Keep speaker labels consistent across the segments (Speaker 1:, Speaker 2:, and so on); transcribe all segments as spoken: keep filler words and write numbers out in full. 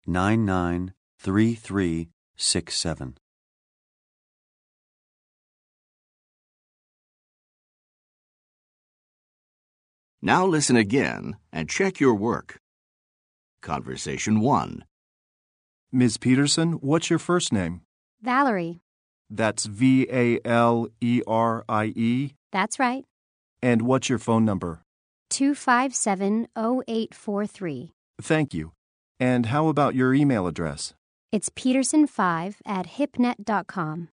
Speaker 1: nine nine three three six seven.
Speaker 2: Now listen again and check your work. Conversation one.
Speaker 3: Miz Peterson, what's your first name?
Speaker 4: Valerie.
Speaker 3: That's V A L E R I E.
Speaker 4: That's right.
Speaker 3: And what's your phone number?
Speaker 4: two five seven oh eight four three.
Speaker 3: Thank you. And how about your email address?
Speaker 4: It's peterson five at hipnet dot com.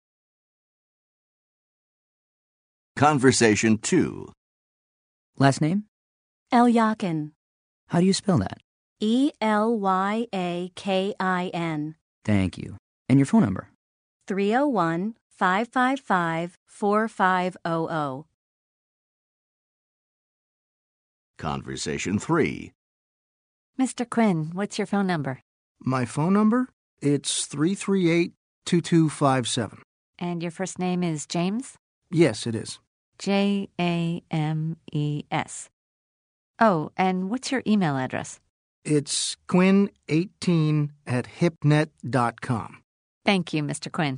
Speaker 2: Conversation two.
Speaker 5: Last name?
Speaker 6: Elyakin.
Speaker 5: How do you spell that?
Speaker 6: E L Y A K I N.
Speaker 5: Thank you. And your phone number?
Speaker 6: three oh one, five five five, four five zero zero.
Speaker 2: Conversation three.
Speaker 7: Mister Quinn, what's your phone number?
Speaker 8: My phone number? It's three three eight, two two five seven.
Speaker 7: And your first name is James?
Speaker 8: Yes, it is.
Speaker 7: J A M E S. Oh, and what's your email address?
Speaker 8: It's quinn eighteen at hipnet dot com.
Speaker 7: Thank you, Mister Quinn.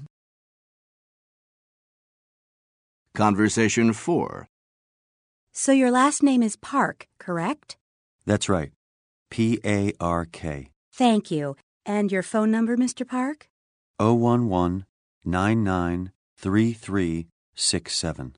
Speaker 2: Conversation four.
Speaker 6: So your last name is Park, correct?
Speaker 1: That's right. P A R K.
Speaker 6: Thank you. And your phone number, Mister Park?
Speaker 1: oh one one nine nine three three six seven.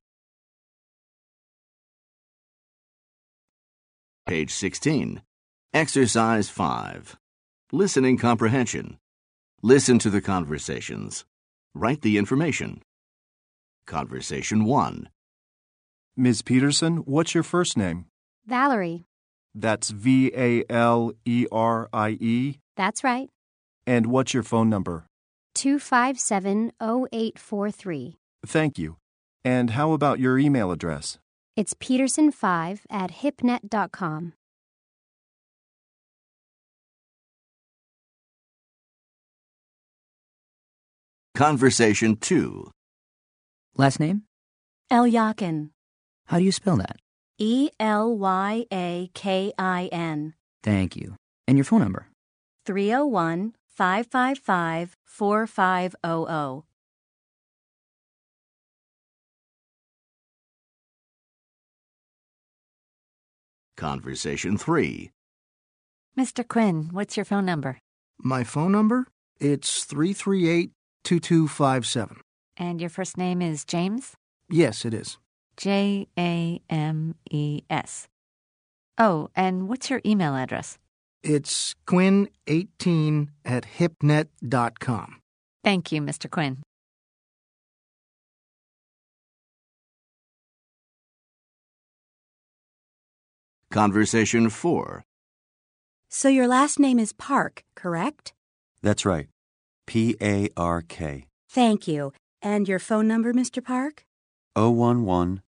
Speaker 2: Page sixteen. Exercise five. Listening comprehension. Listen to the conversations. Write the information. Conversation one.
Speaker 3: Miz Peterson, what's your first name?
Speaker 4: Valerie.
Speaker 3: That's V A L E R I E.
Speaker 4: That's right.
Speaker 3: And what's your phone number?
Speaker 4: two five seven oh eight four three.
Speaker 3: Thank you. And how about your email address?
Speaker 4: It's peterson five at hipnet dot com.
Speaker 2: Conversation two.
Speaker 5: Last name?
Speaker 6: Elyakin.
Speaker 5: How do you spell that?
Speaker 6: E L Y A K I N.
Speaker 5: Thank you. And your phone number?
Speaker 6: three oh one, five five five, four five zero zero.
Speaker 2: Conversation three.
Speaker 7: Mister Quinn, what's your phone number?
Speaker 8: My phone number? It's three three eight, two two five seven.
Speaker 7: And your first name is James?
Speaker 8: Yes, it is.
Speaker 7: J A M E S. Oh, and what's your email address?
Speaker 8: It's quinn eighteen at hipnet dot com.
Speaker 7: Thank you, Mister Quinn.
Speaker 2: Conversation four.
Speaker 6: So your last name is Park, correct?
Speaker 1: That's right. P A R K.
Speaker 6: Thank you. And your phone number, Mister Park?
Speaker 1: oh one one